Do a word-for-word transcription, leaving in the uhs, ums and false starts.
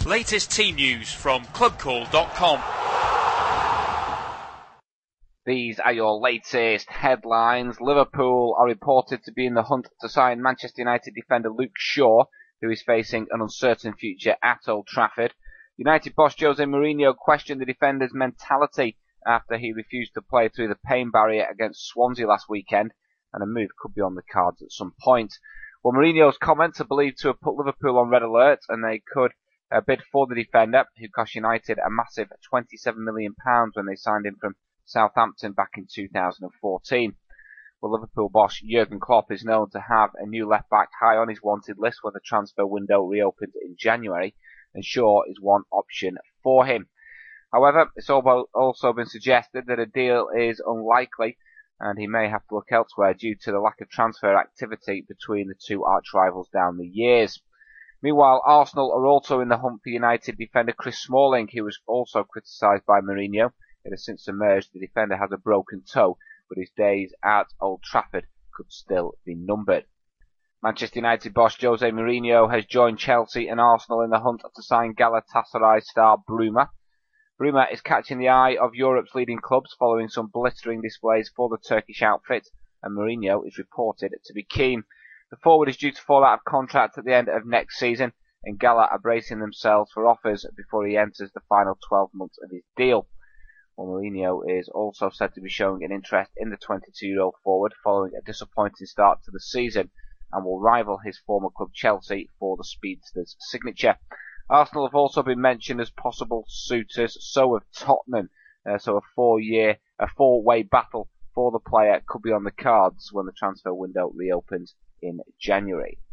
Latest team news from club call dot com. These are your latest headlines. Liverpool are reported to be in the hunt to sign Manchester United defender Luke Shaw, who is facing an uncertain future at Old Trafford. United boss Jose Mourinho questioned the defender's mentality after he refused to play through the pain barrier against Swansea last weekend, and a move could be on the cards at some point. Well, Mourinho's comments are believed to have put Liverpool on red alert, and they could uh, bid for the defender, who cost United a massive twenty-seven million pounds when they signed him from Southampton back in two thousand fourteen. Well, Liverpool boss Jurgen Klopp is known to have a new left-back high on his wanted list when the transfer window reopened in January, and Shaw is one option for him. However, it's also been suggested that a deal is unlikely, and he may have to look elsewhere due to the lack of transfer activity between the two arch-rivals down the years. Meanwhile, Arsenal are also in the hunt for United defender Chris Smalling, who was also criticised by Mourinho. It has since emerged the defender has a broken toe, but his days at Old Trafford could still be numbered. Manchester United boss Jose Mourinho has joined Chelsea and Arsenal in the hunt to sign Galatasaray star Bruma. Bruma is catching the eye of Europe's leading clubs following some blistering displays for the Turkish outfit, and Mourinho is reported to be keen. The forward is due to fall out of contract at the end of next season, and Gala are bracing themselves for offers before he enters the final twelve months of his deal. Well, Mourinho is also said to be showing an interest in the twenty-two-year-old forward following a disappointing start to the season, and will rival his former club Chelsea for the speedster's signature. Arsenal have also been mentioned as possible suitors, so have Tottenham. Uh, so a four-year, a four-way battle for the player could be on the cards when the transfer window reopens in January.